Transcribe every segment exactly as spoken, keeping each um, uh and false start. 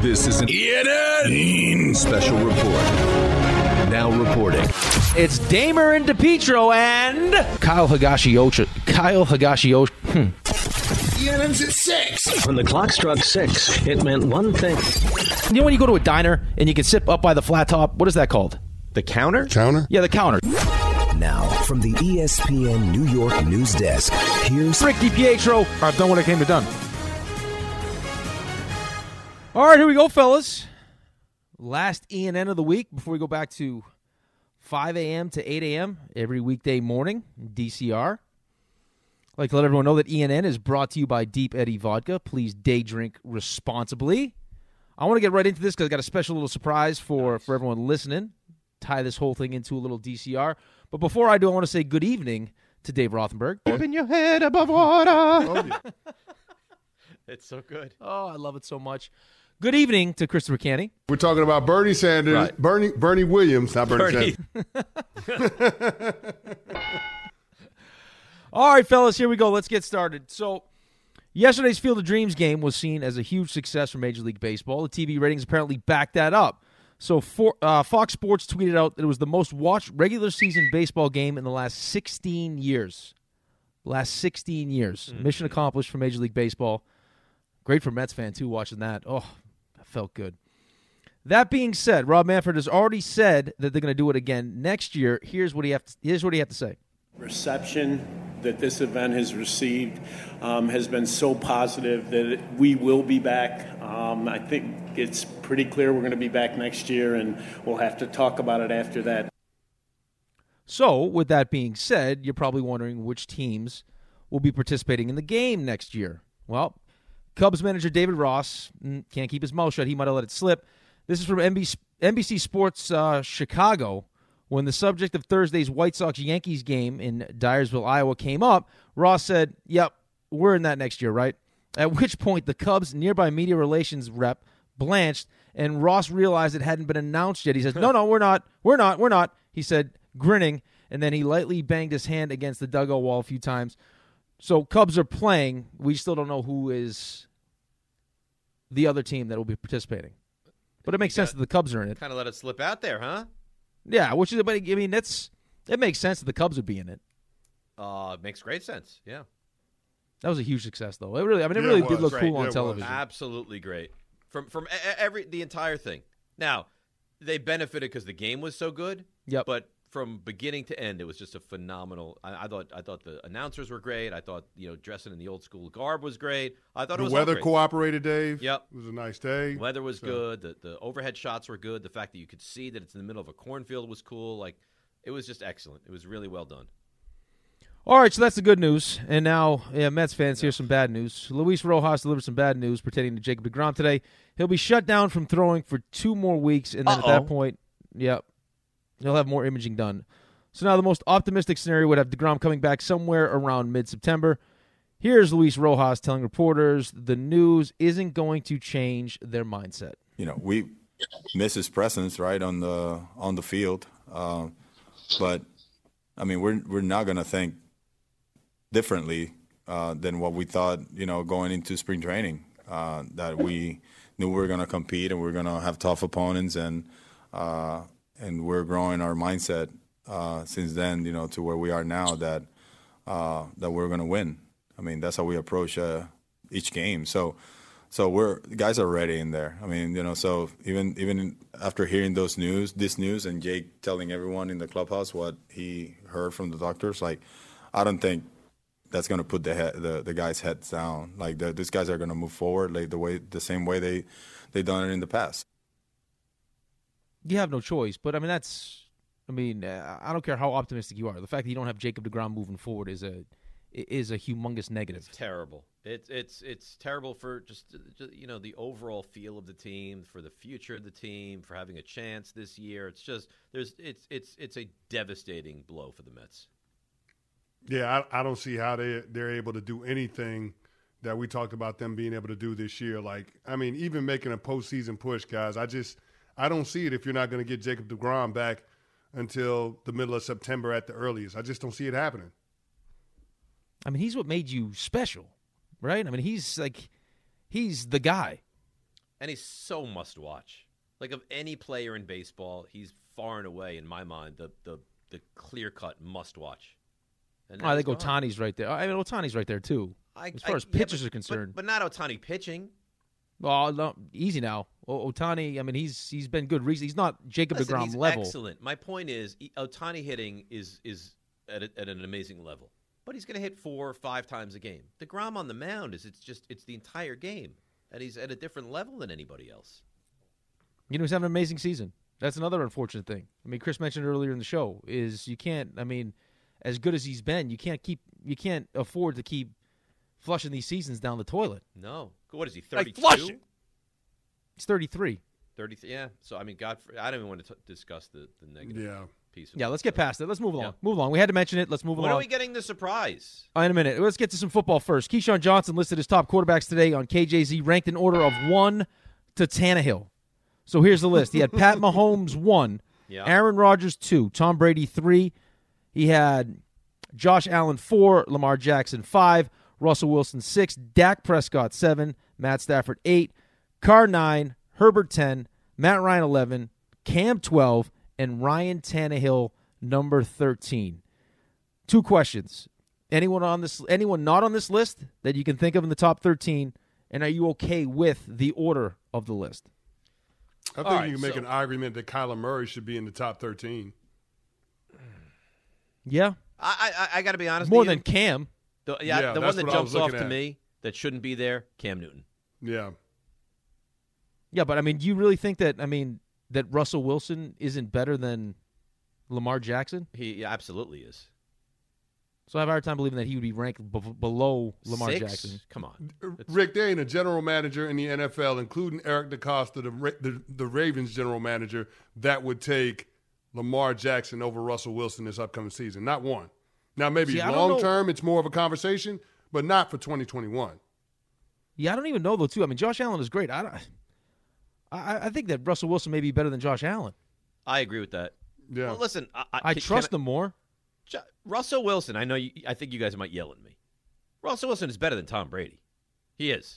This is an E N N special report. Now reporting. It's Damer and DePietro and Kyle Higashioka. Kyle Higashioka. Hmm. E N N's at six. When the clock struck six, it meant one thing. You know when you go to a diner and you can sit up by the flat top? What is that called? The counter? Counter? Yeah, the counter. Now, from the E S P N New York news desk, here's Rick DiPietro. I've done what I came to done. All right, here we go, fellas. Last E N N of the week before we go back to five a.m. to eight a.m. every weekday morning, D C R. I'd like to let everyone know that E N N is brought to you by Deep Eddy Vodka. Please day drink responsibly. I want to get right into this because I got a special little surprise for, for everyone listening. Tie this whole thing into a little D C R. But before I do, I want to say good evening to Dave Rothenberg. Open your head above water. Oh, yeah. It's so good. Oh, I love it so much. Good evening to Christopher Canny. We're talking about Bernie Sanders, Right. Bernie Bernie Williams, not Bernie, Bernie. Sanders. All right, fellas, here we go. Let's get started. So, yesterday's Field of Dreams game was seen as a huge success for Major League Baseball. The T V ratings apparently backed that up. So, for, uh, Fox Sports tweeted out that it was the most watched regular season baseball game in the last sixteen years. Last sixteen years. Mm-hmm. Mission accomplished for Major League Baseball. Great for Mets fan, too, watching that. Oh, that felt good. That being said, Rob Manfred has already said that they're going to do it again next year. Here's what he have to, here's what he have to say. Reception that this event has received um, has been so positive that we will be back. Um, I think it's pretty clear we're going to be back next year, and we'll have to talk about it after that. So, with that being said, you're probably wondering which teams will be participating in the game next year. Well, Cubs manager David Ross can't keep his mouth shut. He might have let it slip. This is from N B C Sports uh, Chicago. When the subject of Thursday's White Sox-Yankees game in Dyersville, Iowa came up, Ross said, yep, we're in that next year, right? At which point, the Cubs' nearby media relations rep blanched, and Ross realized it hadn't been announced yet. He says, no, no, we're not, we're not, we're not, he said, grinning, and then he lightly banged his hand against the dugout wall a few times. So Cubs are playing. We still don't know who is the other team that will be participating. But it makes sense that the Cubs are in it. Kind of let it slip out there, huh? Yeah, which is, but I mean, that's it makes sense that the Cubs would be in it. Uh, it makes great sense. Yeah, that was a huge success, though. It really, I mean, it Yeah, really it did was. look Right. cool Yeah, on it television. absolutely great. From from every the entire thing. Now, they benefited because the game was so good. Yep. But from beginning to end, it was just a phenomenal. I, I thought I thought the announcers were great. I thought you know dressing in the old school garb was great. I thought The it was all weather great. cooperated, Dave. Yep. It was a nice day. Weather was So- good. The the overhead shots were good. The fact that you could see that it's in the middle of a cornfield was cool. Like, it was just excellent. It was really well done. All right, so that's the good news. And now, yeah, Mets fans, here's some bad news. Luis Rojas delivered some bad news pertaining to Jacob deGrom today. He'll be shut down from throwing for two more weeks, and then Uh-oh. at that point, yep, he'll have more imaging done. So now the most optimistic scenario would have deGrom coming back somewhere around mid-September. Here's Luis Rojas telling reporters the news isn't going to change their mindset. You know, we miss his presence, right, on the on the field. Uh, but I mean, we're we're not going to think differently uh, than what we thought. You know, going into spring training, uh, that we knew we were going to compete and we we're going to have tough opponents, and uh, and we're growing our mindset uh, since then. You know, to where we are now, that uh, that we're going to win. I mean, that's how we approach uh, each game. So, so we're guys are ready in there. I mean, you know, so even even after hearing those news, this news, and Jake telling everyone in the clubhouse what he heard from the doctors, like, I don't think that's going to put the, head, the the guys' heads down. Like, the, these guys are going to move forward, like the way the same way they they done it in the past. You have no choice, but I mean that's. I mean, uh, I don't care how optimistic you are. The fact that you don't have Jacob deGrom moving forward is a is a humongous negative. It's terrible. It's it's it's terrible for just, just you know the overall feel of the team, for the future of the team, for having a chance this year. It's just there's it's it's it's a devastating blow for the Mets. Yeah, I, I don't see how they they're able to do anything that we talked about them being able to do this year. Like, I mean, even making a postseason push, guys. I just I don't see it if you're not going to get Jacob deGrom back until the middle of September at the earliest. I just don't see it happening. I mean, he's what made you special, right? I mean, he's like, he's the guy. and he's so must-watch. Like, of any player in baseball, he's far and away, in my mind, the the, the clear-cut must-watch. And I think Ohtani's right there. I mean, Ohtani's right there, too. I, as far I, as pitchers yeah, but, are concerned. But, but not Ohtani pitching. Well, no, easy now. Ohtani, I mean, he's he's been good recently. He's not Jacob Listen, deGrom he's level. Excellent. My point is, Ohtani hitting is is at, a, at an amazing level, but he's going to hit four or five times a game. DeGrom on the mound is it's just it's the entire game, and he's at a different level than anybody else. You know, he's having an amazing season. That's another unfortunate thing. I mean, Chris mentioned earlier in the show is you can't. I mean, as good as he's been, you can't keep you can't afford to keep flushing these seasons down the toilet. No, what is he? thirty-two? Like flush it. He's thirty-three. thirty-three, yeah. So, I mean, God, I don't even want to t- discuss the, the negative Yeah. piece of Yeah, it. let's get past it. Let's move along. Yeah. Move along. We had to mention it. Let's move When along. are we getting the surprise? Oh, in a minute. Let's get to some football first. Keyshawn Johnson listed as top quarterbacks today on K J Z, ranked in order of one to Tannehill. So here's the list. He had Pat Mahomes one, Yeah. Aaron Rodgers two, Tom Brady three. He had Josh Allen four, Lamar Jackson five, Russell Wilson six, Dak Prescott seven, Matt Stafford eight, Carr nine, Herbert ten, Matt Ryan eleven, Cam twelve, and Ryan Tannehill number thirteen. Two questions. Anyone on this anyone not on this list that you can think of in the top thirteen, and are you okay with the order of the list? I think right, you can make so- an argument that Kyler Murray should be in the top thirteen. Yeah. I I, I got to be honest More with you. than Cam. The, yeah, Yeah, the that's one that what I was jumps off looking to at. me that shouldn't be there, Cam Newton. Yeah. Yeah, but I mean, do you really think that I mean that Russell Wilson isn't better than Lamar Jackson? He yeah, absolutely is. So I have a hard time believing that he would be ranked b- below Lamar Six? Jackson. Come on. It's- Rick, there ain't a general manager in the N F L, including Eric DeCosta, the, Ra- the the Ravens general manager, that would take Lamar Jackson over Russell Wilson this upcoming season. Not one. Now, maybe See, I don't long know- term, it's more of a conversation, but not for twenty twenty-one. Yeah, I don't even know though. Too. I mean, Josh Allen is great. I don't, I, I think that Russell Wilson may be better than Josh Allen. I agree with that. Yeah. Well, listen, I, I, I can- trust can him more. Jo- Russell Wilson, I know you, I think you guys might yell at me. Russell Wilson is better than Tom Brady. He is.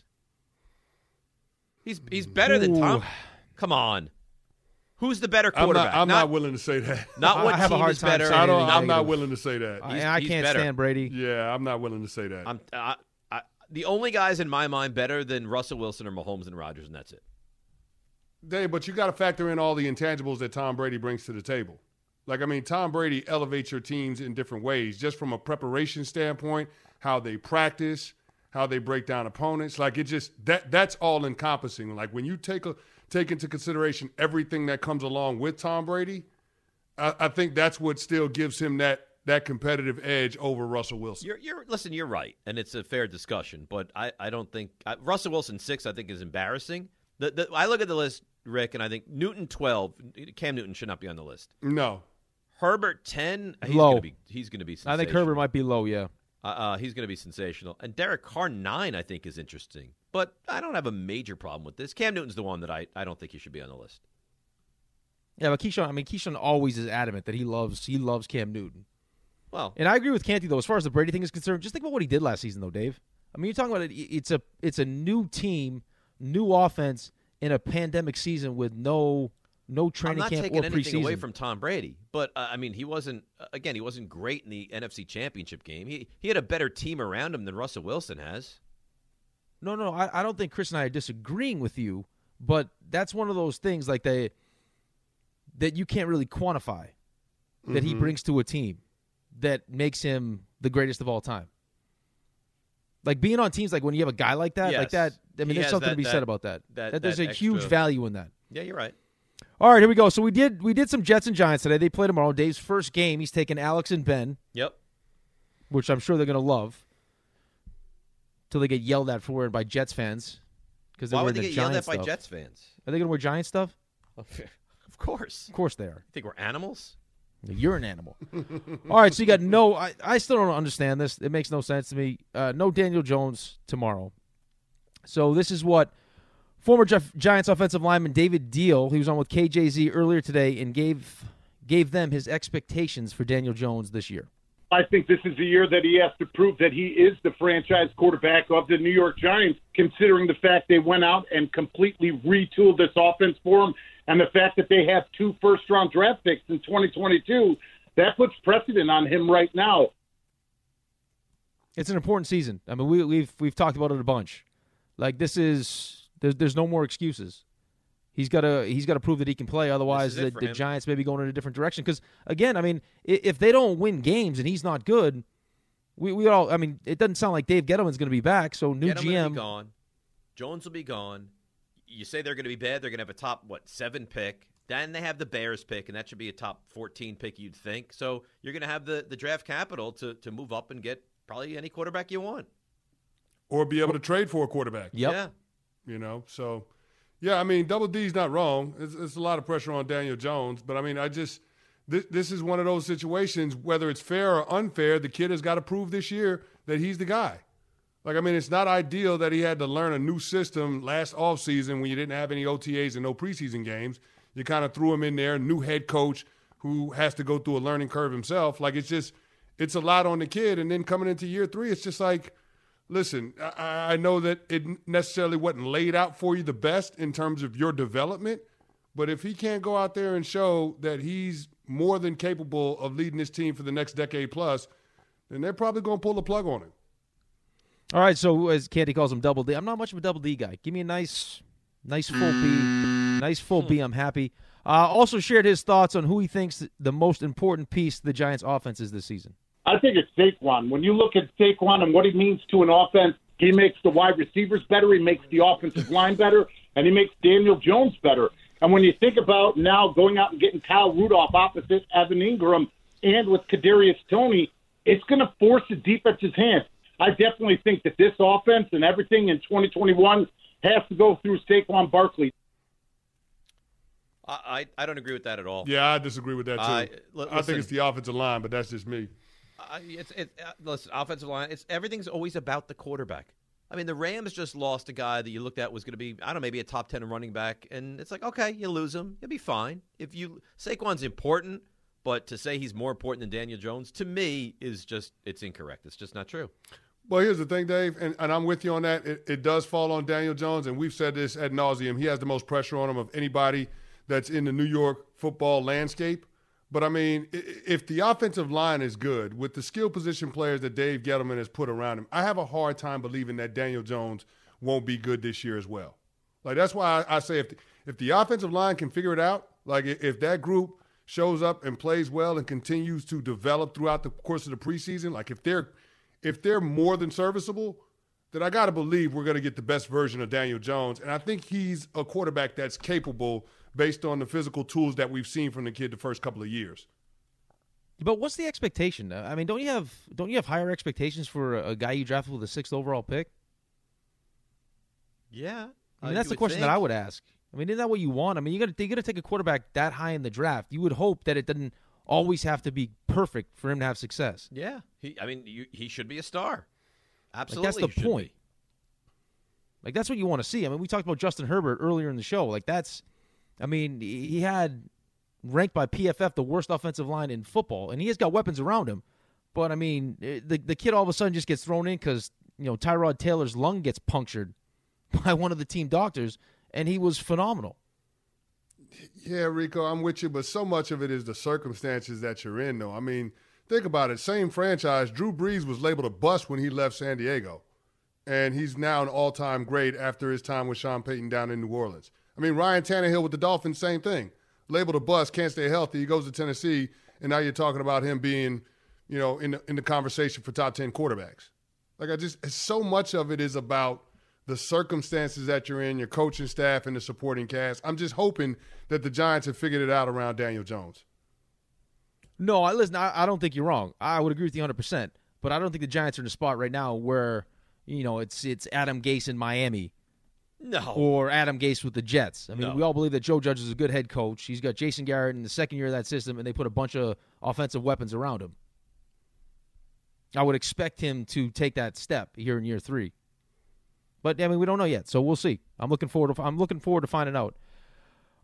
He's he's better than Tom. Ooh. Come on. Who's the better I'm, quarterback? not, I'm not, willing to say that. not what I have a team hard is time better. saying I don't, anything I'm not negative. willing to say that. I, He's- I he's can't better. stand Brady. yeah, I'm not willing to say that. I'm, I, I, the only guys in my mind better than Russell Wilson are Mahomes and Rodgers, and that's it. Dave, but you got to factor in all the intangibles that Tom Brady brings to the table. Like, I mean, Tom Brady elevates your teams in different ways, just from a preparation standpoint, how they practice, how they break down opponents. Like, it just that that's all encompassing. Like, when you take a take into consideration everything that comes along with Tom Brady, I, I think that's what still gives him that that competitive edge over Russell Wilson. You're, you're listen. You're right, and it's a fair discussion. But I, I don't think I, Russell Wilson six. I think is embarrassing. The, the, I look at the list, Rick, and I think Newton twelve. Cam Newton should not be on the list. No. Herbert ten. He's Low. Gonna be, he's going to be. I think Herbert might be low. Yeah. Uh, uh, he's going to be sensational. And Derek Carr nine. I think is interesting. But I don't have a major problem with this. Cam Newton's the one that I, I don't think he should be on the list. Yeah, but Keyshawn. I mean, Keyshawn always is adamant that he loves he loves Cam Newton. Well, And I agree with Canty though. As far as the Brady thing is concerned, just think about what he did last season, though, Dave. I mean, you're talking about it. It's a it's a new team, new offense in a pandemic season with no no I'm training not camp taking or anything preseason. away from Tom Brady, but uh, I mean, he wasn't. Uh, again, he wasn't great in the N F C Championship game. He he had a better team around him than Russell Wilson has. No, no, I, I don't think Chris and I are disagreeing with you, but that's one of those things like they that you can't really quantify that he brings to a team that makes him the greatest of all time. Like being on teams, like when you have a guy like that, like that. Yes. I mean, He there's has something that- to be that- said about that. that- That there's that a huge extra- value in that. Yeah, you're right. All right, here we go. So we did we did some Jets and Giants today. They play tomorrow. Dave's first game. He's taking Alex and Ben, Yep. which I'm sure they're going to love, till they get yelled at for wearing by Jets fans because they're Why wearing would they the get yelled Giants at by stuff. Jets fans? Are they going to wear Giant stuff? Of course. Of course they are. You think we're animals? You're an animal. All right, so you got no. I, I still don't understand this. It makes no sense to me. Uh, no Daniel Jones tomorrow. So this is what former Gi- Giants offensive lineman David Deal, he was on with K J Z earlier today, and gave gave them his expectations for Daniel Jones this year. I think this is the year that he has to prove that he is the franchise quarterback of the New York Giants, considering the fact they went out and completely retooled this offense for him, and the fact that they have two first-round draft picks in twenty twenty-two. That puts precedent on him right now. It's an important season. I mean, we, we've we've talked about it a bunch. Like, this is there's there's no more excuses. He's got to he's got to prove that he can play. Otherwise, the, the Giants may be going in a different direction. Because again, I mean, if they don't win games and he's not good, we we all. I mean, it doesn't sound like Dave Gettleman's going to be back. So new Gettleman G M will be gone. Jones will be gone. You say they're going to be bad. They're going to have a top what seven pick. Then they have the Bears pick, and that should be a top fourteen pick, you'd think. So you're going to have the, the draft capital to to move up and get probably any quarterback you want, or be able to trade for a quarterback. Yep. Yeah, you know so. Yeah, I mean, Double D's not wrong. It's, it's a lot of pressure on Daniel Jones. But, I mean, I just this, – this is one of those situations, whether it's fair or unfair, the kid has got to prove this year that he's the guy. Like, I mean, it's not ideal that he had to learn a new system last offseason when you didn't have any O T As and no preseason games. You kind of threw him in there, new head coach who has to go through a learning curve himself. Like, it's just – it's a lot on the kid. And then coming into year three, it's just like – listen, I, I know that it necessarily wasn't laid out for you the best in terms of your development, but if he can't go out there and show that he's more than capable of leading this team for the next decade plus, then they're probably going to pull the plug on him. All right, so as Candy calls him Double D, I'm not much of a Double D guy. Give me a nice, nice full B, nice full B. I'm happy. Uh, also shared his thoughts on who he thinks the most important piece to the Giants' offense is this season. I think it's Saquon. When you look at Saquon and what he means to an offense, he makes the wide receivers better, he makes the offensive line better, and he makes Daniel Jones better. And when you think about now going out and getting Kyle Rudolph opposite Evan Ingram and with Kadarius Toney, it's going to force the defense's hand. I definitely think that this offense and everything in twenty twenty-one has to go through Saquon Barkley. I, I don't agree with that at all. Yeah, I disagree with that, too. Uh, l- I think it's the offensive line, but that's just me. Uh, it's it, uh, listen, offensive line. It's everything's always about the quarterback. I mean, the Rams just lost a guy that you looked at was going to be, I don't know, maybe a top ten running back, and it's like, okay, you lose him, you'll be fine. If you Saquon's important, but to say he's more important than Daniel Jones to me is just it's incorrect. It's just not true. Well, here's the thing, Dave, and, and I'm with you on that. It, it does fall on Daniel Jones, and we've said this ad nauseum. He has the most pressure on him of anybody that's in the New York football landscape. But, I mean, if the offensive line is good with the skill position players that Dave Gettleman has put around him, I have a hard time believing that Daniel Jones won't be good this year as well. Like, that's why I, I say if the, if the offensive line can figure it out, like if that group shows up and plays well and continues to develop throughout the course of the preseason, like if they're if they're more than serviceable, then I got to believe we're going to get the best version of Daniel Jones. And I think he's a quarterback that's capable based on the physical tools that we've seen from the kid the first couple of years. But what's the expectation? I mean, don't you have don't you have higher expectations for a, a guy you drafted with a sixth overall pick? Yeah, I mean, that's the question think. that I would ask. I mean, isn't that what you want? I mean, you got to you got to take a quarterback that high in the draft. You would hope that it doesn't always have to be perfect for him to have success. Yeah, he. I mean, you, he should be a star. Absolutely, like that's the point. Be. Like that's what you want to see. I mean, we talked about Justin Herbert earlier in the show. Like that's. I mean, he had ranked by P F F the worst offensive line in football, and he has got weapons around him. But, I mean, the the kid all of a sudden just gets thrown in because, you know, Tyrod Taylor's lung gets punctured by one of the team doctors, and he was phenomenal. Yeah, Rico, I'm with you, but so much of it is the circumstances that you're in, though. I mean, think about it. Same franchise, Drew Brees was labeled a bust when he left San Diego, and he's now an all-time great after his time with Sean Payton down in New Orleans. I mean, Ryan Tannehill with the Dolphins, same thing. Labeled a bust, can't stay healthy. He goes to Tennessee, and now you're talking about him being, you know, in the, in the conversation for top ten quarterbacks. Like, I just, so much of it is about the circumstances that you're in, your coaching staff, and the supporting cast. I'm just hoping that the Giants have figured it out around Daniel Jones. No, I listen, I, I don't think you're wrong. I would agree with you one hundred percent. But I don't think the Giants are in a spot right now where, you know, it's it's Adam Gase in Miami. No. Or Adam Gase with the Jets. I mean, no. we all believe that Joe Judge is a good head coach. He's got Jason Garrett in the second year of that system, and they put a bunch of offensive weapons around him. I would expect him to take that step here in year three. But, I mean, we don't know yet, so we'll see. I'm looking forward to, I'm looking forward to finding out.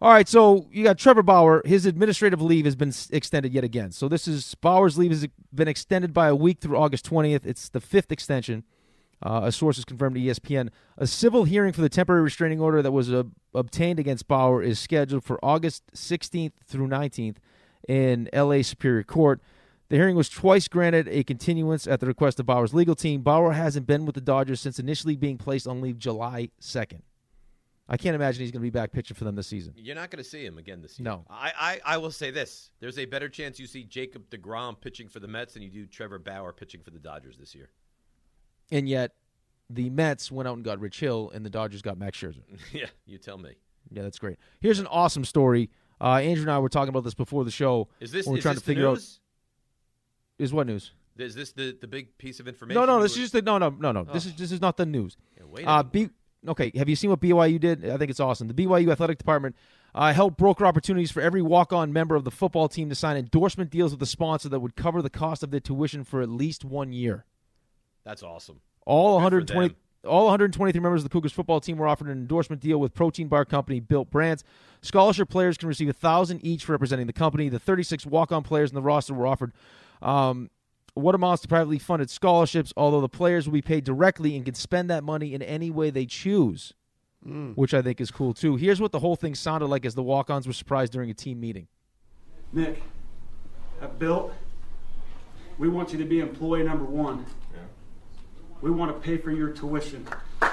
All right, so you got Trevor Bauer. His administrative leave has been s- extended yet again. So this is Bauer's leave has been extended by a week through August twentieth. It's the fifth extension. Uh, a source has confirmed to E S P N. A civil hearing for the temporary restraining order that was uh, obtained against Bauer is scheduled for August sixteenth through nineteenth in L A Superior Court. The hearing was twice granted a continuance at the request of Bauer's legal team. Bauer hasn't been with the Dodgers since initially being placed on leave July second. I can't imagine he's going to be back pitching for them this season. You're not going to see him again this year. No. I, I, I will say this. There's a better chance you see Jacob deGrom pitching for the Mets than you do Trevor Bauer pitching for the Dodgers this year. And yet, the Mets went out and got Rich Hill, and the Dodgers got Max Scherzer. Yeah, you tell me. Yeah, that's great. Here's an awesome story. Uh, Andrew and I were talking about this before the show. Is this, when we're is trying this to figure the news? Out, is what news? Is this the, the big piece of information? No, no, you this were- is just the, no, no, no, no. Oh. This is this is not the news. Yeah, wait a Uh, minute. B, okay, have you seen what B Y U did? I think it's awesome. The B Y U athletic department uh, held broker opportunities for every walk-on member of the football team to sign endorsement deals with a sponsor that would cover the cost of their tuition for at least one year. That's awesome. All Good for one hundred twenty, them. all one hundred twenty-three members of the Cougars football team were offered an endorsement deal with protein bar company Built Brands. Scholarship players can receive one thousand dollars each for representing the company. The thirty-six walk-on players in the roster were offered um, what amounts to privately funded scholarships, although the players will be paid directly and can spend that money in any way they choose, mm. which I think is cool, too. Here's what the whole thing sounded like as the walk-ons were surprised during a team meeting. Nick, at Built, we want you to be employee number one. Yeah. We want to pay for your tuition.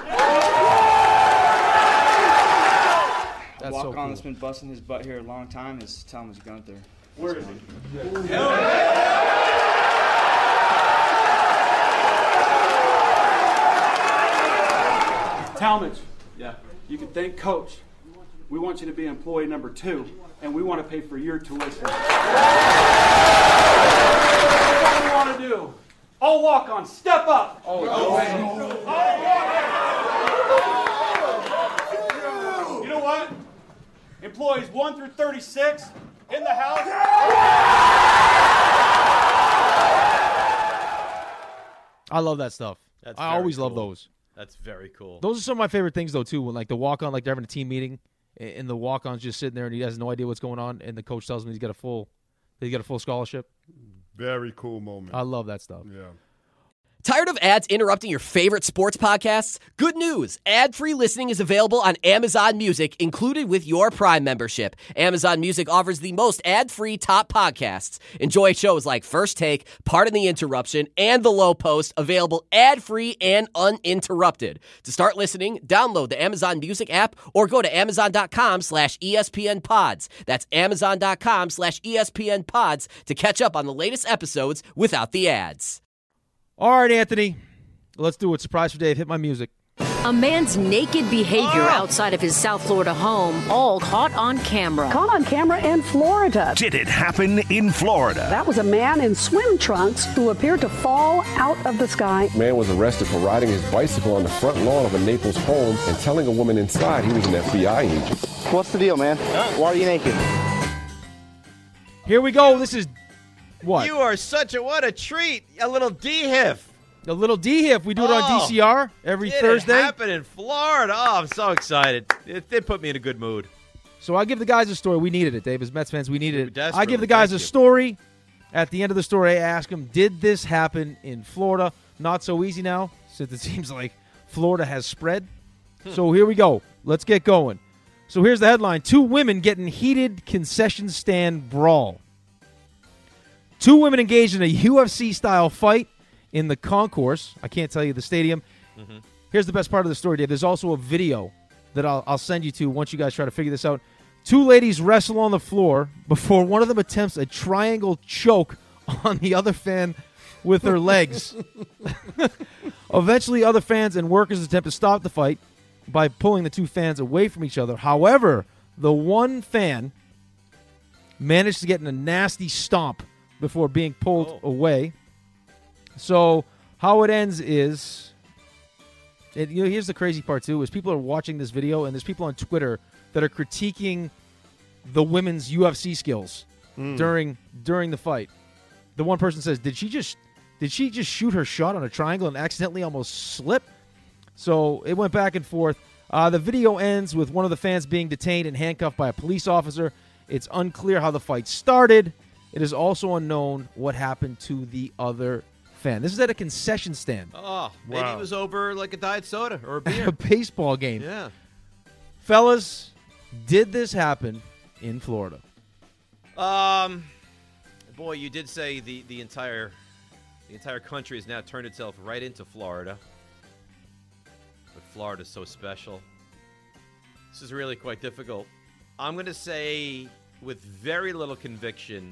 That's walk so on cool. that's been busting his butt here a long time is Thomas Gunther. Where is he? Talmadge. Yeah. You can thank Coach. We want you to be employee number two, and we want to pay for your tuition. What do we want to do? All walk on, step up. Oh, no. You know what? Employees one through thirty-six in the house. I love that stuff. That's I very always love cool. those. That's very cool. Those are some of my favorite things, though, too, when like the walk-on, like they're having a team meeting, and the walk-on's just sitting there, and he has no idea what's going on, and the coach tells him he's got a full, he's got a full scholarship. Very cool moment. I love that stuff. Yeah. Tired of ads interrupting your favorite sports podcasts? Good news. Ad-free listening is available on Amazon Music, included with your Prime membership. Amazon Music offers the most ad-free top podcasts. Enjoy shows like First Take, Pardon the Interruption, and The Low Post, available ad-free and uninterrupted. To start listening, download the Amazon Music app or go to amazon.com slash ESPN pods. That's amazon.com slash ESPN pods to catch up on the latest episodes without the ads. All right, Anthony, let's do it. Surprise for Dave. Hit my music. A man's naked behavior Ah! outside of his South Florida home, all caught on camera. Caught on camera in Florida. Did it happen in Florida? That was a man in swim trunks who appeared to fall out of the sky. Man was arrested for riding his bicycle on the front lawn of a Naples home and telling a woman inside he was an F B I agent. What's the deal, man? Why are you naked? Here we go. This is what? You are such a, what a treat. A little D-Hiff. A little D-Hiff. We do it Oh, on D C R every Did Thursday. it happen in Florida? Oh, I'm so excited. It did put me in a good mood. So I give the guys a story. We needed it, Dave. As Mets fans, we needed it. Desperately. I give the guys Thank a you. story. At the end of the story, I ask them, did this happen in Florida? Not so easy now, since it seems like Florida has spread. So here we go. Let's get going. So here's the headline. Two women get in heated concession stand brawl. Two women engaged in a U F C-style fight in the concourse. I can't tell you the stadium. Mm-hmm. Here's the best part of the story, Dave. There's also a video that I'll, I'll send you to once you guys try to figure this out. Two ladies wrestle on the floor before one of them attempts a triangle choke on the other fan with her legs. Eventually, other fans and workers attempt to stop the fight by pulling the two fans away from each other. However, the one fan managed to get in a nasty stomp before being pulled Oh. away. So how it ends is, it, you know, here's the crazy part too, is people are watching this video and there's people on Twitter that are critiquing the women's U F C skills Mm. during during the fight. The one person says, "Did she just did she just shoot her shot on a triangle and accidentally almost slip?" So it went back and forth. Uh, the video ends with one of the fans being detained and handcuffed by a police officer. It's unclear how the fight started. It is also unknown what happened to the other fan. This is at a concession stand. Oh, maybe Wow. it was over like a diet soda or a beer. A baseball game. Yeah. Fellas, did this happen in Florida? Um, boy, you did say the, the entire the entire country has now turned itself right into Florida. But Florida's so special. This is really quite difficult. I'm going to say, with very little conviction,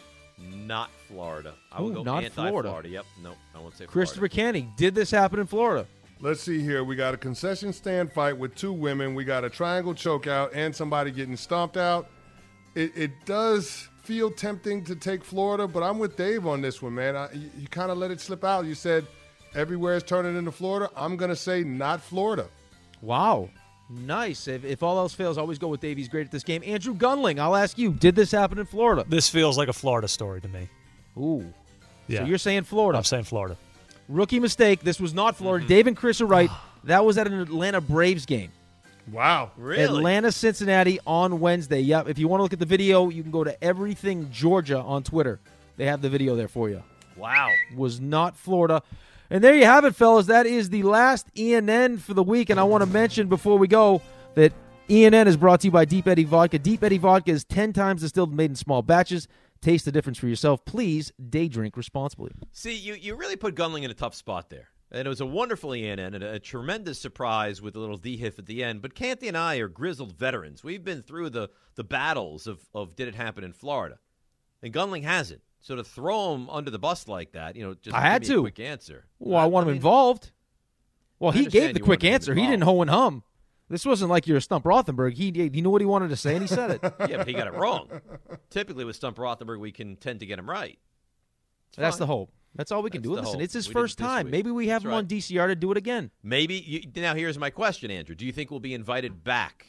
not Florida. I will Ooh, go not anti-Florida. Florida. Yep, no, I won't say Christopher Florida. Canning, did this happen in Florida? Let's see here. We got a concession stand fight with two women. We got a triangle chokeout and somebody getting stomped out. It, it does feel tempting to take Florida, but I'm with Dave on this one, man. I, you you kind of let it slip out. You said everywhere is turning into Florida. I'm going to say not Florida. Wow. Nice. If, if all else fails, always go with Dave. He's great at this game. Andrew Gunling, I'll ask you, did this happen in Florida? This feels like a Florida story to me. Ooh. Yeah. So you're saying Florida. I'm saying Florida. Rookie mistake. This was not Florida. Dave and Chris are right. That was at an Atlanta Braves game. Wow. Really? Atlanta, Cincinnati on Wednesday. Yep. If you want to look at the video, you can go to Everything Georgia on Twitter. They have the video there for you. Wow. Was not Florida. And there you have it, fellas. That is the last E N N for the week. And I want to mention before we go that E N N is brought to you by Deep Eddy Vodka. Deep Eddy Vodka is ten times distilled and made in small batches. Taste the difference for yourself. Please day drink responsibly. See, you, you really put Gunling in a tough spot there. And it was a wonderful E N N and a, a tremendous surprise with a little D-Hiff at the end. But Canty and I are grizzled veterans. We've been through the, the battles of, of did it happen in Florida. And Gunling hasn't. So to throw him under the bus like that, you know, just I give had me to. a quick answer. Well, I want him involved. Well, I he understand gave the you quick wanted him answer. He didn't involved. hoe and hum. This wasn't like you're a Stump Rothenberg. He, he knew what he wanted to say, and he said it. Yeah, but he got it wrong. Typically with Stump Rothenberg, we can tend to get him right. It's That's fine. the hope. That's all we can That's do. the Listen, hope. it's his We did it first this time. week. Maybe we have That's him on right. D C R to do it again. Maybe. You, now, here's my question, Andrew. Do you think we'll be invited back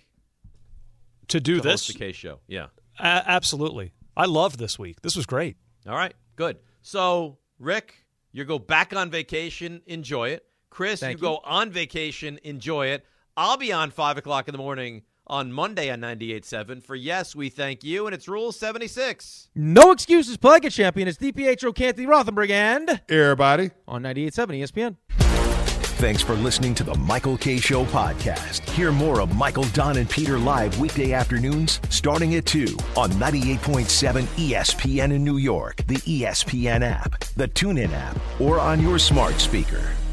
To do to this? host the K show? Yeah. A- absolutely. I loved this week. This was great. All right, good. So, Rick, you go back on vacation, enjoy it. Chris, Thank you, you. go on vacation, enjoy it. I'll be on five o'clock in the morning on Monday on ninety-eight point seven for Yes, We Thank You, and it's Rule seventy-six. No excuses. Play like a champion. It's D P H O Canty Rothenberg and Everybody on ninety-eight point seven E S P N. Thanks for listening to the Michael K. Show podcast. Hear more of Michael, Don, and Peter live weekday afternoons starting at two on ninety-eight point seven E S P N in New York, the E S P N app, the TuneIn app, or on your smart speaker.